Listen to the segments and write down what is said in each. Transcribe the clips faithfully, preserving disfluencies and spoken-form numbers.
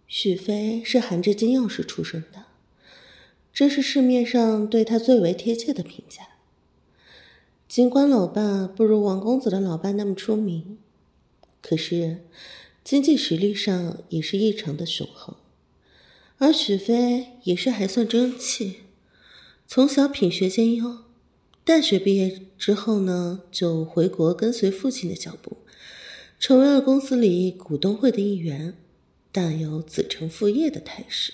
许飞是含着金钥匙出生的，这是市面上对他最为贴切的评价。尽管老爸不如王公子的老爸那么出名，可是经济实力上也是异常的雄厚，而许飞也是还算争气，从小品学兼优，大学毕业之后呢，就回国跟随父亲的脚步，成为了公司里股东会的一员，大有子承父业的态势。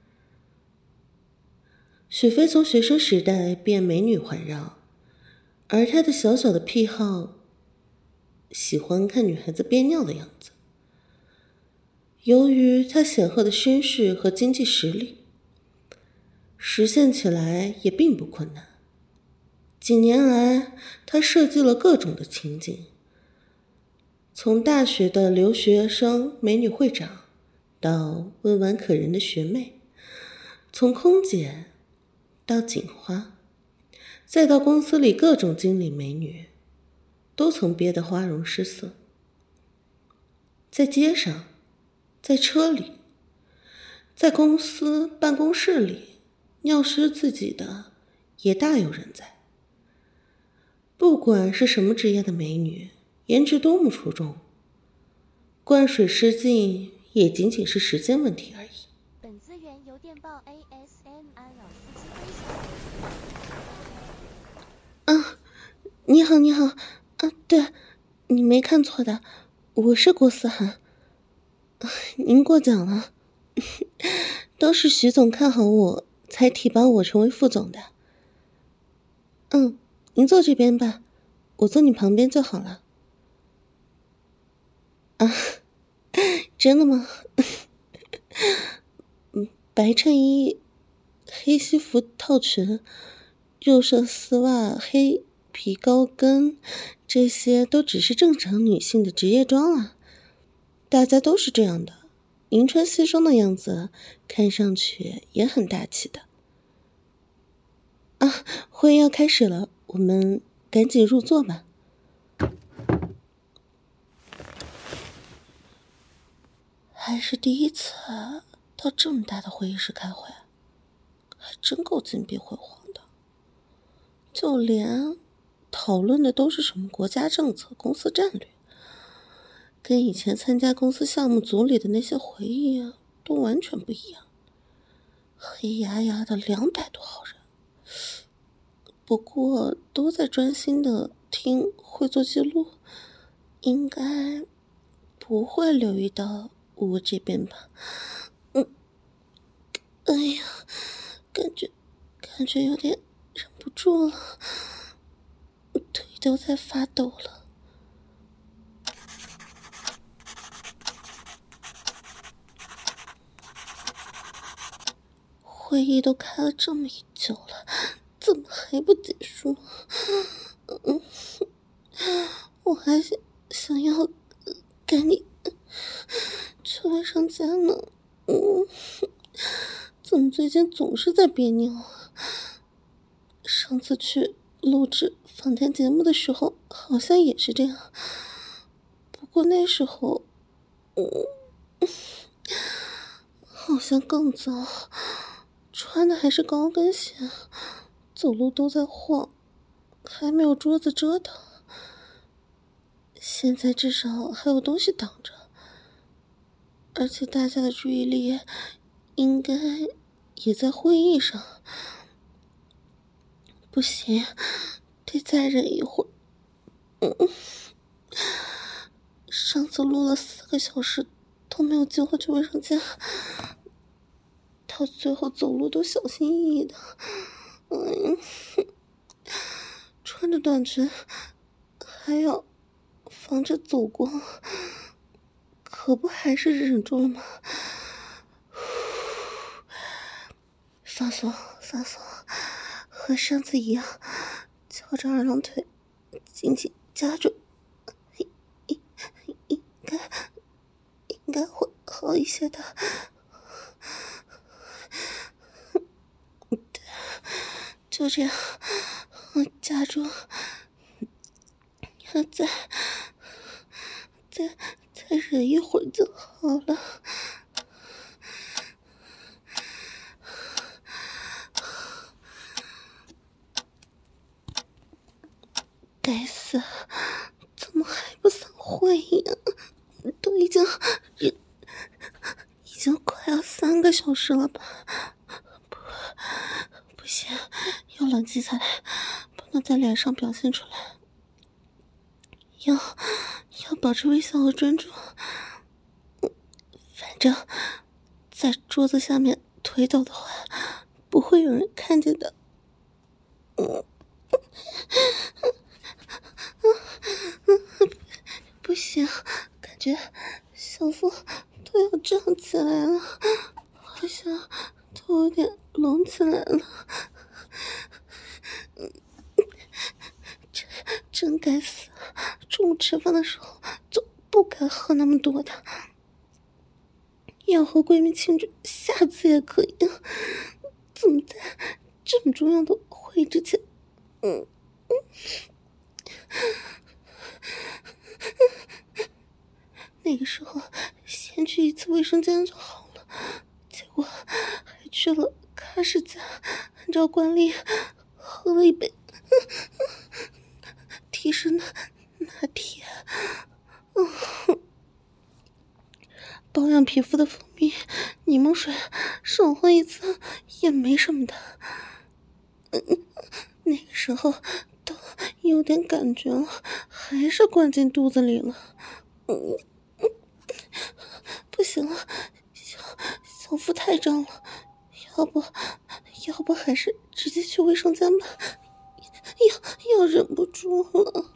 许飞从学生时代便美女环绕，而他的小小的癖好，喜欢看女孩子憋尿的样子。由于他显赫的身世和经济实力，实现起来也并不困难。几年来，他设计了各种的情景，从大学的留学生美女会长，到温婉可人的学妹，从空姐到警花，再到公司里各种经理美女，都曾憋得花容失色。在街上，在车里，在公司办公室里，尿湿自己的也大有人在。不管是什么职业的美女，颜值多么出众，灌水失禁也仅仅是时间问题而已。 本资源由电报 A S M R 老司机分享。 啊，你好你好，啊，对，你没看错的，我是郭思涵。您过奖了，都是徐总看好我才提拔我成为副总的。嗯，您坐这边吧，我坐你旁边就好了。啊，真的吗？白衬衣、黑西服套裙、肉色丝袜、黑皮高跟，这些都只是正常女性的职业装啊。大家都是这样的，您穿西装的样子看上去也很大气的。啊，会议要开始了，我们赶紧入座吧。还是第一次到这么大的会议室开会，还真够金碧辉煌的。就连讨论的都是什么国家政策、公司战略，跟以前参加公司项目组里的那些会议啊，都完全不一样。黑压压的两百多号人，不过都在专心的听会做记录，应该不会留意到我这边吧。嗯，哎呀，感觉感觉有点忍不住了，腿都在发抖了。会议都开了这么一久了，怎么还不结束？嗯，我还想想要赶紧去卫生间呢。嗯，怎么最近总是在憋尿啊？上次去录制访谈节目的时候，好像也是这样。不过那时候，嗯，好像更糟。穿的还是高跟鞋，走路都在晃，还没有桌子遮挡。现在至少还有东西挡着，而且大家的注意力应该也在会议上。不行，得再忍一会儿。嗯，上次录了四个小时都没有机会去卫生间，到最后走路都小心翼翼的。嗯，穿着短裙还要防着走光，可不还是忍住了吗？放松放松，和上次一样，翘着二郎腿紧紧夹住，应应该应该会好一些的。就这样，我夹住，再再再忍一会儿就好了。 已经快要三个小时了吧？不，不行，要冷静下来，不能在脸上表现出来，要要保持微笑和专注。反正，在桌子下面推倒的话，不会有人看见的。嗯，不行，感觉小腹都要胀起来了，好像都有点隆起来了。真真该死，中午吃饭的时候就不该喝那么多的。要和闺蜜庆祝，下次也可以。怎么在这么重要的会议之前，嗯嗯，那个时候先去一次卫生间就好了，结果还去了咖啡家，按照惯例喝了一杯提神的拿铁。嗯，保养皮肤的蜂蜜柠檬水少喝一次也没什么的。嗯，那个时候都有点感觉了，还是灌进肚子里了。嗯，不行了，小小腹太胀了，要不要不还是直接去卫生间吧，要要忍不住了。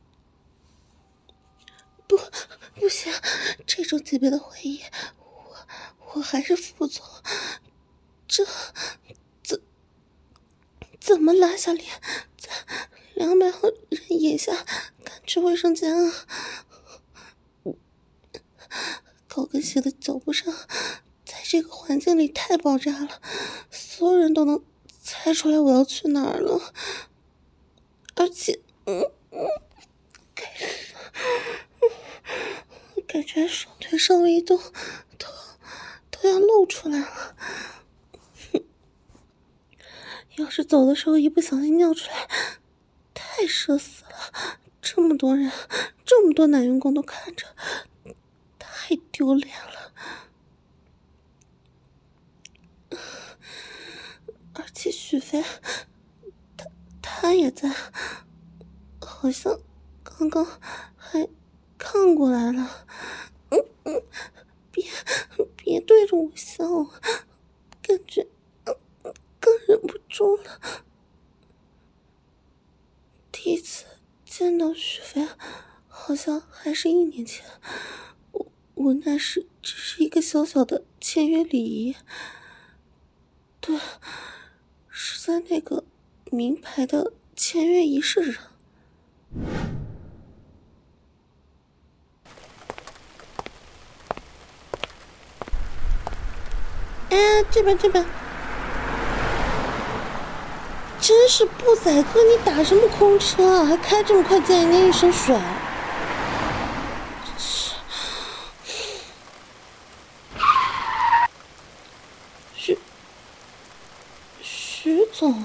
不不行，这种级别的会议我我还是副总，这怎怎么拉下脸在两百号人眼下赶去卫生间啊？高跟鞋的脚步声在这个环境里太爆炸了，所有人都能猜出来我要去哪儿了。而且嗯嗯该死，感觉双腿稍微一动都都要露出来了。要是走的时候一不小心尿出来，太社死了，这么多人，这么多男员工都看着，太丢脸了。而且许飞他他也在，好像刚刚还看过来了。嗯嗯，别别对着我笑，感觉更忍不住了。第一次见到许飞，好像还是一年前，我我那时只是一个小小的签约礼仪。对，是在那个名牌的签约仪式上。哎，这边这边，真是不宰哥，你打什么空车啊？还开这么快，溅人家一身水。徐徐总，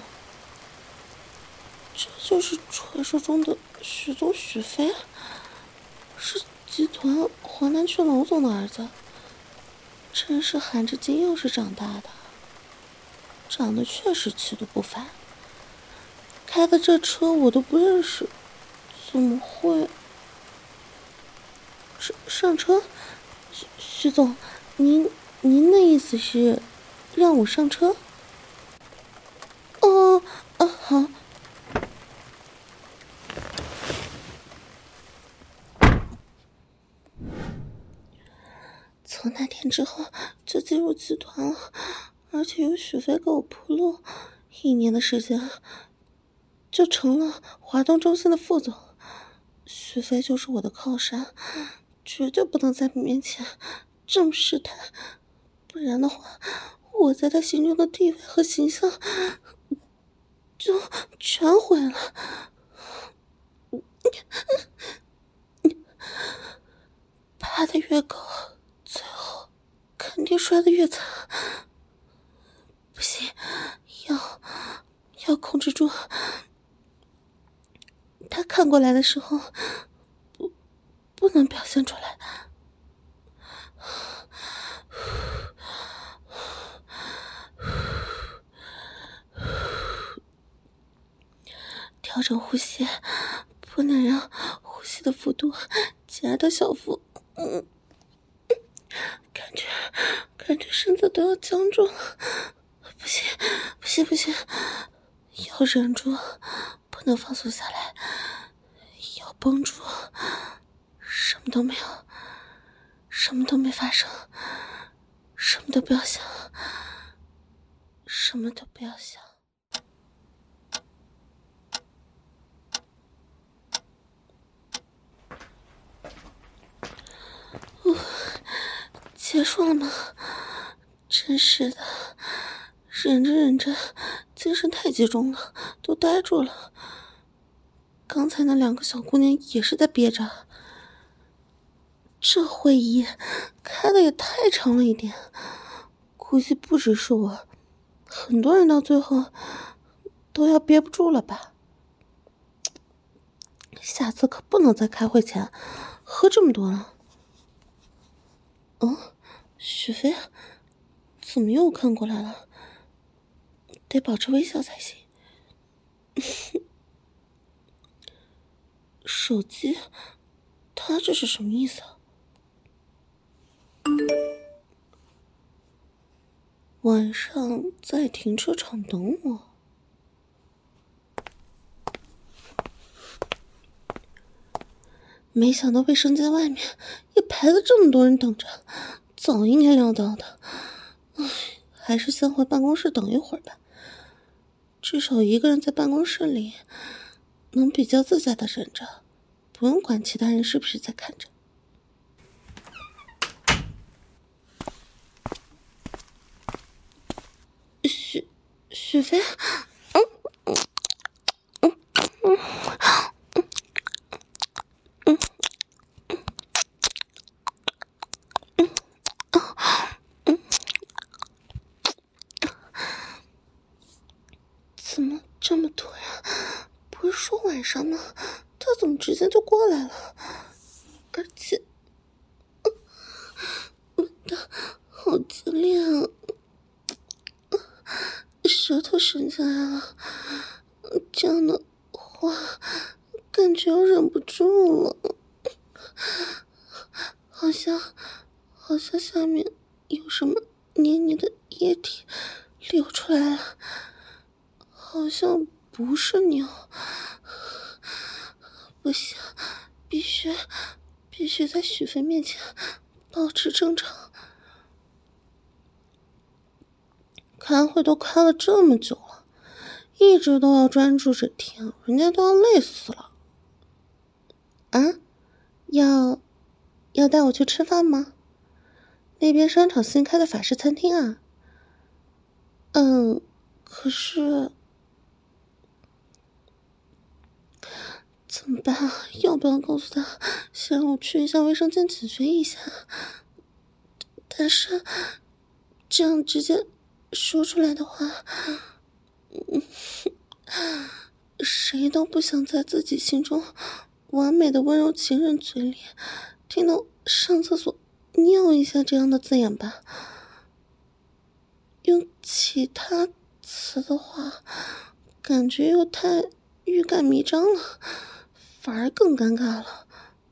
这就是传说中的徐总许飞，是集团华南区龙总的儿子，真是含着金钥匙长大的，长得确实气度不凡。开的这车我都不认识，怎么会？上上车？徐徐总，您您的意思是让我上车？哦哦好。从那天之后就进入集团了，而且有许飞给我铺路，一年的时间就成了华东中心的副总。许飞就是我的靠山，绝对不能在你面前这么试探，不然的话，我在他心中的地位和形象就全毁了。爬得越高，最后肯定摔得越惨。不行，要要控制住。他看过来的时候，不不能表现出来。 调整呼吸，不能让呼吸的幅度夹到小腹。嗯，感觉感觉身子都要僵住了，不行不行不行，要忍住，不能放松下来，要绷住，什么都没有，什么都没发生，什么都不要想，什么都不要想。哦，结束了吗？真是的，忍着忍着，精神太集中了，都呆住了。刚才那两个小姑娘也是在憋着。这会议开的也太长了一点，估计不只是我，很多人到最后都要憋不住了吧。下次可不能在开会前喝这么多了。哦，许飞怎么又看过来了？得保持微笑才行。手机，他这是什么意思啊？晚上在停车场等我。没想到卫生间外面也排了这么多人等着，早应该料到的。唉，还是先回办公室等一会儿吧，至少一个人在办公室里能比较自在的忍着，不用管其他人是不是在看着。许许飞，嗯嗯嗯嗯嗯嗯，怎么这么突然？不是说晚上吗？他怎么直接就过来了？而且，闻的好激烈啊！舌头伸进来了，这样的话，感觉要忍不住了。好像，好像下面有什么黏黏的液体流出来了，好像不是尿。不行，必须，必须在许飞面前保持正常。开会都开了这么久了，一直都要专注着听，人家都要累死了。啊，要要带我去吃饭吗？那边商场新开的法式餐厅啊。嗯，可是怎么办啊？要不要告诉他先让我去一下卫生间解决一下？但是这样直接说出来的话，嗯，谁都不想在自己心中完美的温柔情人嘴里听到上厕所尿一下这样的字眼吧。用其他词的话，感觉又太欲盖弥彰了，反而更尴尬了。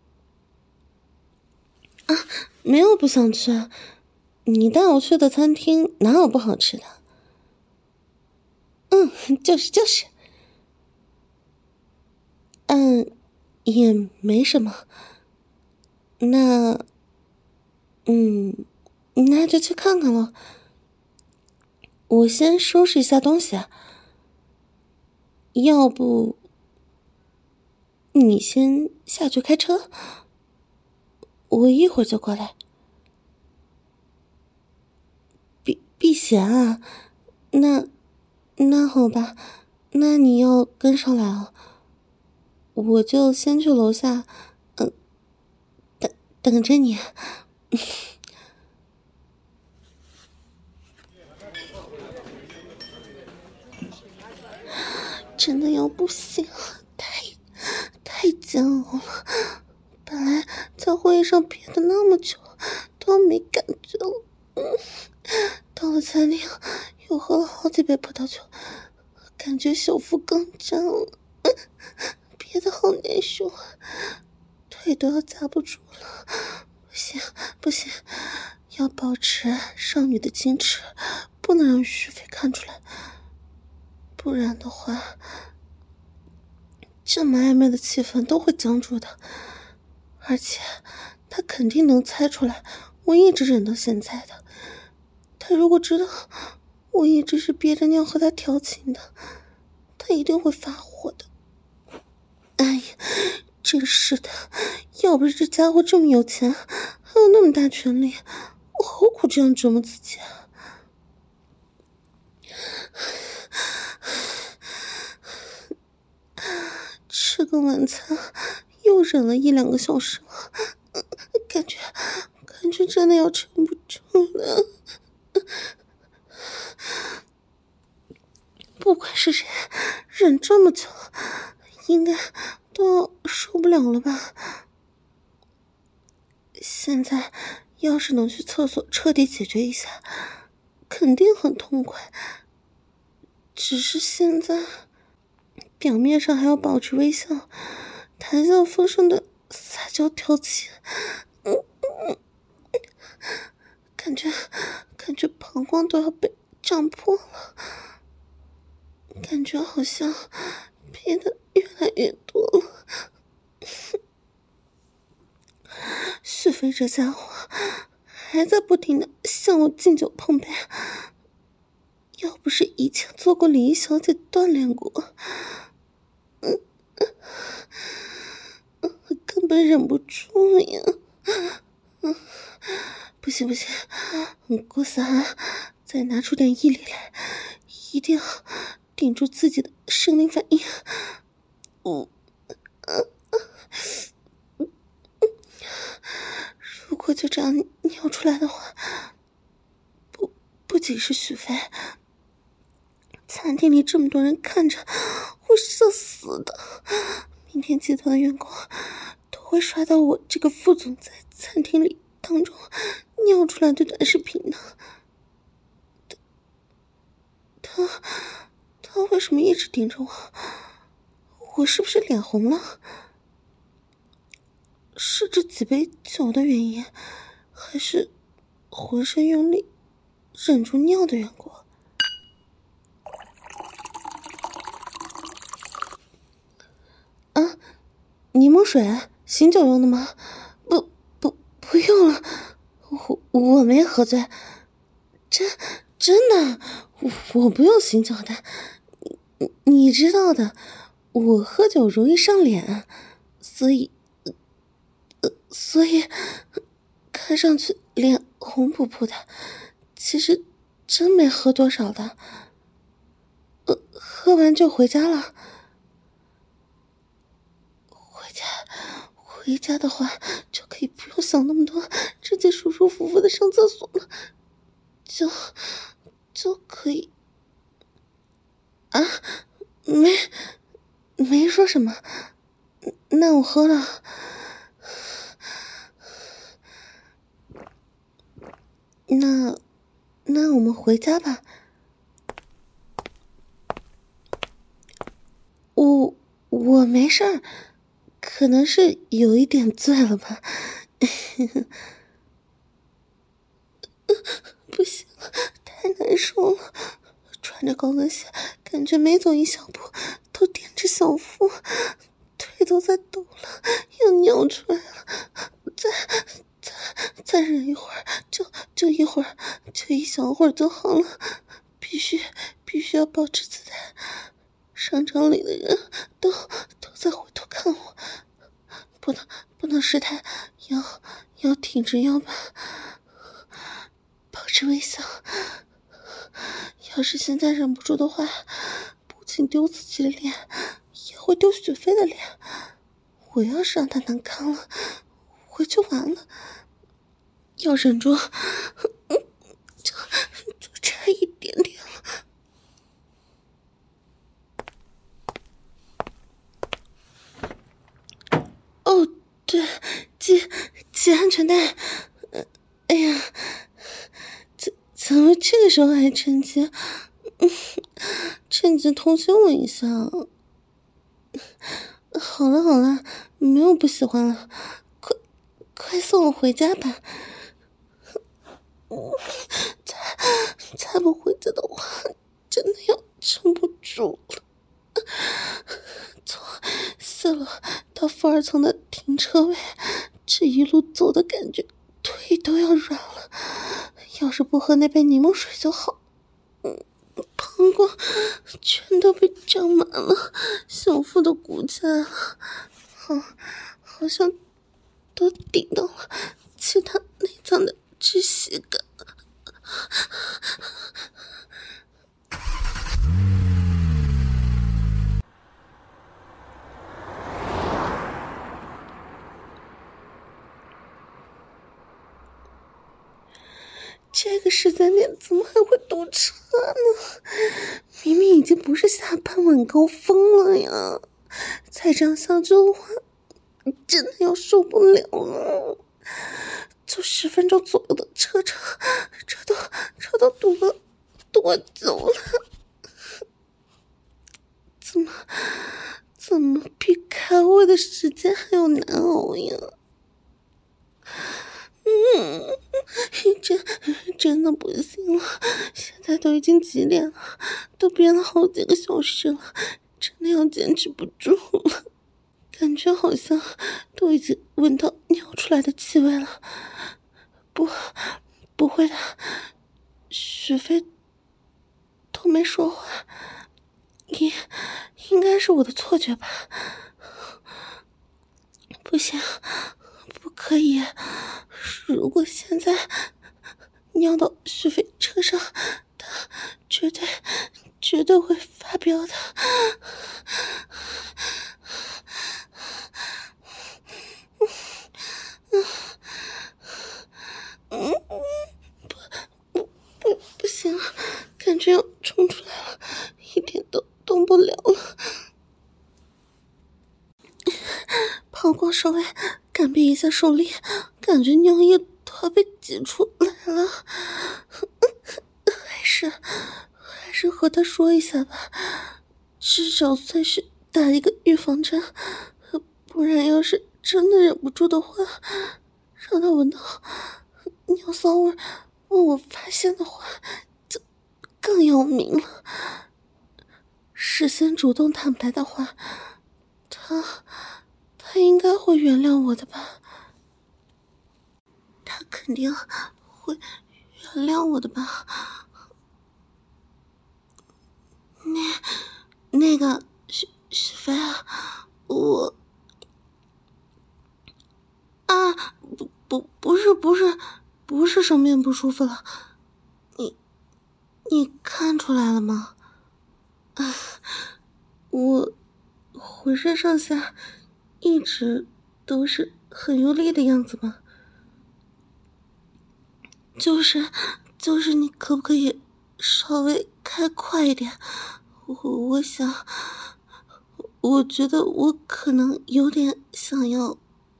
啊，没有不想去，你带我去的餐厅哪有不好吃的？嗯，就是就是。嗯，也没什么。那，嗯，那就去看看咯。我先收拾一下东西啊，要不你先下去开车，我一会儿就过来。避避嫌啊？那那好吧，那你要跟上来啊。我就先去楼下，嗯、呃，等等着你。真的要不行了，太太煎熬了。本来在会议上憋的那么久，都没感觉了。嗯，到了餐厅又喝了好几杯葡萄酒，感觉小腹更胀了。 憋得好难受，腿都要夹不住了。不行不行，要保持少女的矜持，不能让徐飞看出来，不然的话，这么暧昧的气氛都会僵住的。而且他肯定能猜出来我一直忍到现在的。他如果知道我一直是憋着尿和他调情的，他一定会发火的。哎呀，真是的，要不是这家伙这么有钱，还有那么大权力，我何苦这样折磨自己啊？吃个晚餐又忍了一两个小时了，感觉感觉真的要撑不住了。不管是谁忍这么久，应该都要受不了了吧。现在要是能去厕所彻底解决一下，肯定很痛快。只是现在表面上还要保持微笑，谈笑风生的撒娇调情，嗯嗯，感觉感觉膀胱都要被胀破了，感觉好像憋得越来越多了。许飞这家伙还在不停的向我敬酒碰杯，要不是以前做过礼仪小姐锻炼过，嗯，根本忍不住呀。嗯，不行不行，郭思涵，再拿出点毅力来，一定要顶住自己的生理反应。我、嗯嗯，如果就这样尿出来的话，不不仅是许飞，餐厅里这么多人看着，会社死的。明天集团的员工都会刷到我这个副总在餐厅里当中尿出来的短视频呢。他他他为什么一直盯着我？我是不是脸红了？是这几杯酒的原因，还是浑身用力忍住尿的缘故？啊，柠檬水，醒酒用的吗？不不不用了，我我没喝醉，真真的，我我不用醒酒的，你你知道的，我喝酒容易上脸，所以呃所以看上去脸红扑扑的，其实真没喝多少的，呃喝完就回家了。回家的话就可以不用想那么多，直接舒舒服服的上厕所了，就就可以啊，没没说什么，那我喝了。那那我们回家吧。我我没事儿，可能是有一点醉了吧。不行，太难受了，穿着高跟鞋，感觉每走一小步都踮着小腹，腿都在抖了，要尿出来了。再再再忍一会儿，就就一会儿，就一小会儿就好了。必须必须要保持姿态，商场里的人都都在回头看我，不能不能失态，要要挺直腰板，保持微笑。要是现在忍不住的话，不仅丢自己的脸，也会丢许飞的脸。我要是让他难堪了，我就完了。要忍住，就就差一点点了。哦，对，系系安全带。呃，哎呀，怎怎么这个时候还趁机，嗯，趁机偷亲我一下？ 好了好了，没有不喜欢了，快快送我回家吧。再再不回家的话，真的要撑不住了。从四楼到负二层的停车位，这一路走的感觉腿都要软了，要是不喝那杯柠檬水就好。嗯，膀胱全都被胀满了，小腹都鼓起来了，好，好像都顶到了其他内脏的窒息感。这个时间点怎么还会堵车呢？明明已经不是下班晚高峰了呀，再这样下去的话，真的要受不了了。就十分钟左右的车程，这都这都堵了多久了？怎么怎么比开会的时间还要难熬呀？嗯，真真的不行了，现在都已经几点了，都憋了好几个小时了，真的要坚持不住了，感觉好像都已经闻到尿出来的气味了。不，不会的，许飞都没说话，应应该是我的错觉吧？不行，不可以，如果现在尿到许飞车上，他绝对绝对会发飙的。嗯，不不不不行了，感觉要冲出来了，一点都动不了了。膀胱稍微改变一下受力，感觉尿液都要被挤出来了。还是还是和他说一下吧，至少算是打一个预防针，不然要是真的忍不住的话，让他闻到尿骚味，问我发现的话，就更要命了。事先主动坦白的话，他他应该会原谅我的吧？他肯定会原谅我的吧？那那个许许飞啊，我啊不不不是不是不是生病不舒服了，你你看出来了吗？啊，我浑身上下一直都是很用力的样子吗？就是就是你可不可以稍微开快一点？我我想，我觉得我可能有点想要，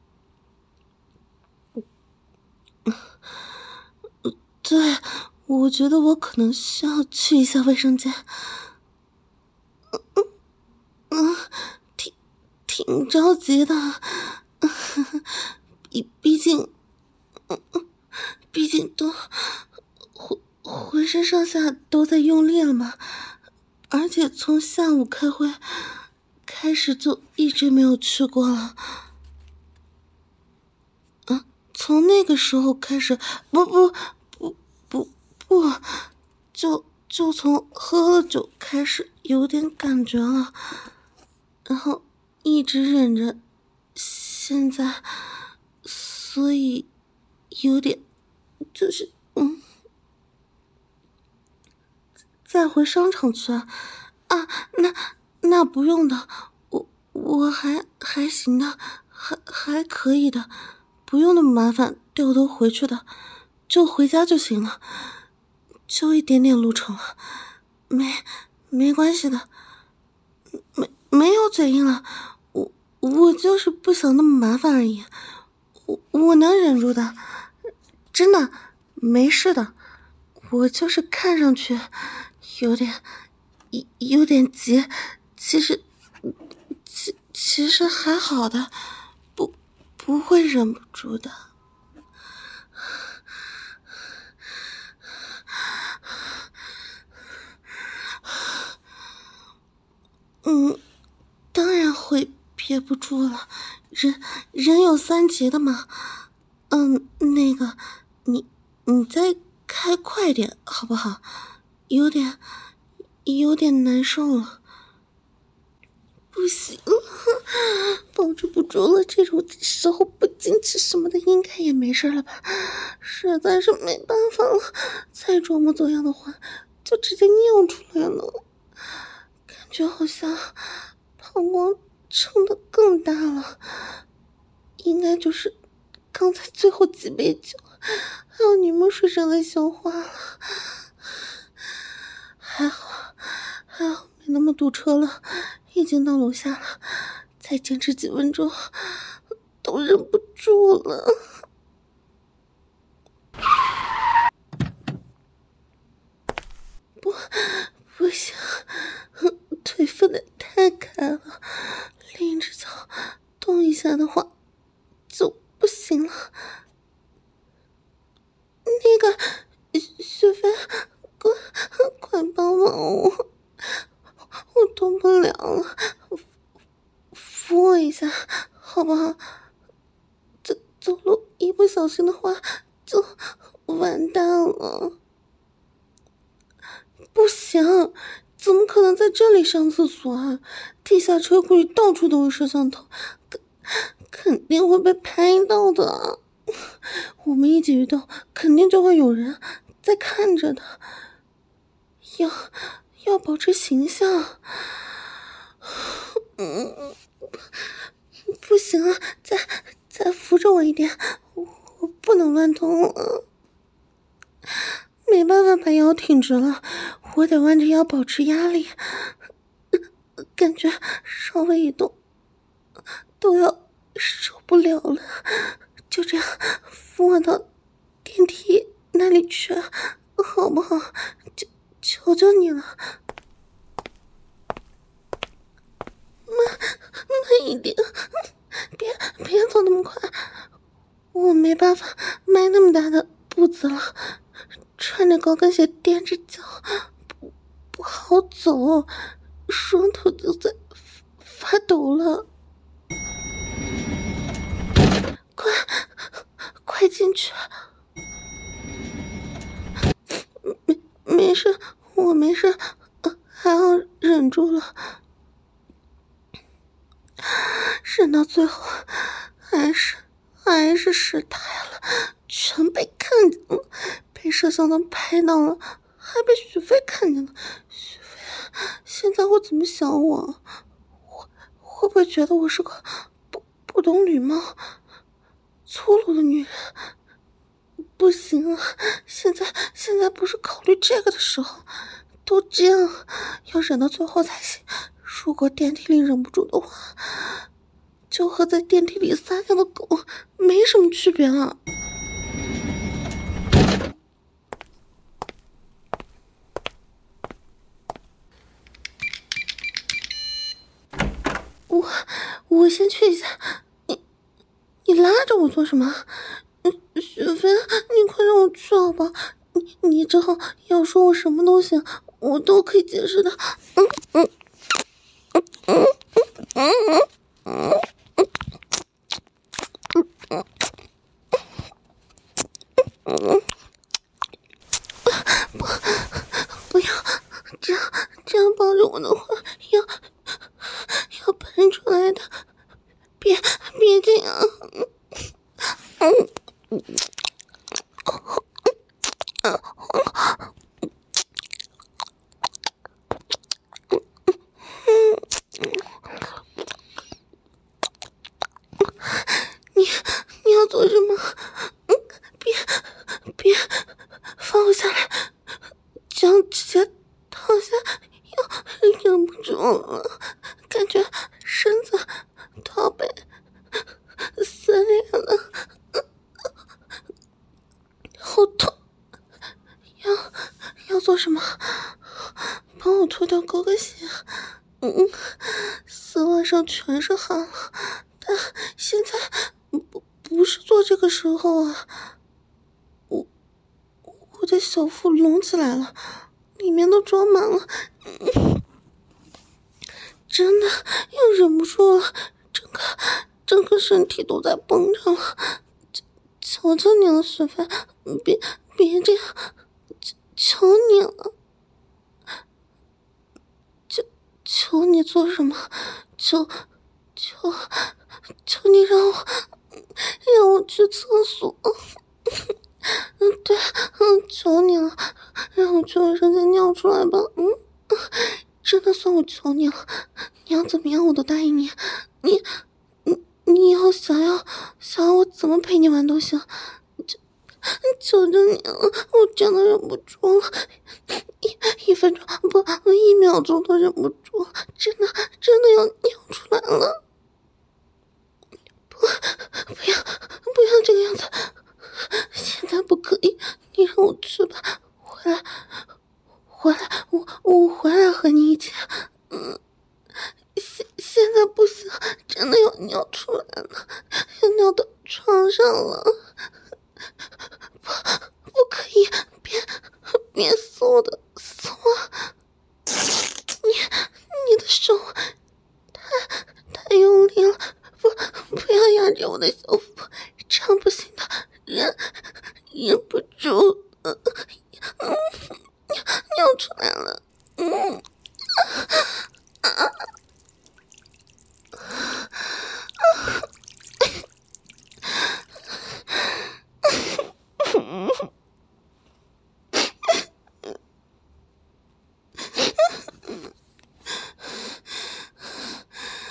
对，我觉得我可能需要去一下卫生间。嗯嗯嗯，挺挺着急的，毕毕竟，嗯嗯，毕竟都浑浑身上下都在用力了嘛，而且从下午开会开始就一直没有去过了。啊，从那个时候开始，不不不不不，就就从喝了酒开始有点感觉了，然后一直忍着，现在，所以有点就是嗯。再回商场去啊？啊，那那不用的，我我还还行的，还还可以的，不用那么麻烦掉头回去的，就回家就行了，就一点点路程了，没没关系的，没没有嘴硬了，我我就是不想那么麻烦而已，我我能忍住的，真的没事的，我就是看上去有点有点急，其实其其实还好的，不不会忍不住的。嗯，当然会憋不住了，人人有三急的嘛。嗯，那个，你你再开快点好不好？有点有点难受了。不行了，保持不住了，这种时候不进去什么的应该也没事了吧？实在是没办法了，再装模作样的话就直接尿出来了，感觉好像膀胱撑得更大了，应该就是刚才最后几杯酒还有柠檬水正在消化了。还好还好没那么堵车了，已经到楼下了，再坚持几分钟都忍不住了。不不行，腿分得太开了，另一只脚动一下的话就不行了。那个雪飞，快快帮帮我，我动不了了，扶我一下好不好？走走路一不小心的话就完蛋了。不行，怎么可能在这里上厕所啊？地下车库里到处都是摄像头，肯肯定会被拍到的。我们一举一动肯定就会有人在看着的，要要保持形象。嗯，不行了，再再扶着我一点，我我不能乱动了。没办法把腰挺直了，我得弯着腰保持压力，感觉稍微一动都要受不了了。就这样扶我到电梯那里去好不好？求求求你了，慢慢一点，别别走那么快，我没办法迈那么大的步子了，穿着高跟鞋踮着脚不不好走，双头就在发抖了。快快进去，没没事，我没事，还好忍住了。忍到最后还是还是失态了，全被看见了，被摄像头拍到了，还被许飞看见了。许飞现在会怎么想我？会会不会觉得我是个不不懂礼貌粗鲁的女人？不行啊，现在现在不是考虑这个的时候，都这样要忍到最后才行。如果电梯里忍不住的话，就和在电梯里撒尿的狗没什么区别了。我我先去一下，你你拉着我做什么？许飞，你快让我去好吧？你你之后要说我什么都行，我都可以解释的。嗯嗯嗯嗯嗯嗯嗯嗯，不不要这样这样抱着我的话，要要喷出来的，别别这样。嗯。你你要做什么？嗯，别别放我下来，这样直接躺下又忍不住了，感觉身子都要被撕裂了，好痛！要要做什么？帮我脱掉高跟鞋，嗯，丝袜身上全是汗了，但现在不不是做这个时候啊。我我的小腹隆起来了，里面都装满了，真的又忍不住了，整个整个身体都在绷着了。求求你了，雪飞，别别这样，求求你了，求求你做什么？求求求你让我让我去厕所。嗯，对，嗯，求你了，让我去卫生间尿出来吧。嗯，真的算我求你了，你要怎么样我都答应你。你你你以后想要想要我怎么陪你玩都行，求求求你了，我真的忍不住了，一一分钟不一秒钟都忍不住了，真的真的要尿出来了。不不要不要这个样子，现在不可以，你让我去吧，回来回来我我回来和你一起。嗯，现现在不行，真的要尿出来了，要尿到床上了。不不可以，别别撕我的丝袜，你你的手太太用力了，不不要压着我的小腹，这样不行的，忍忍不住，嗯嗯，尿出来了，嗯啊啊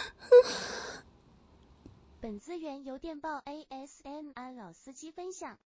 本资源由电报 A S M R 老司机分享。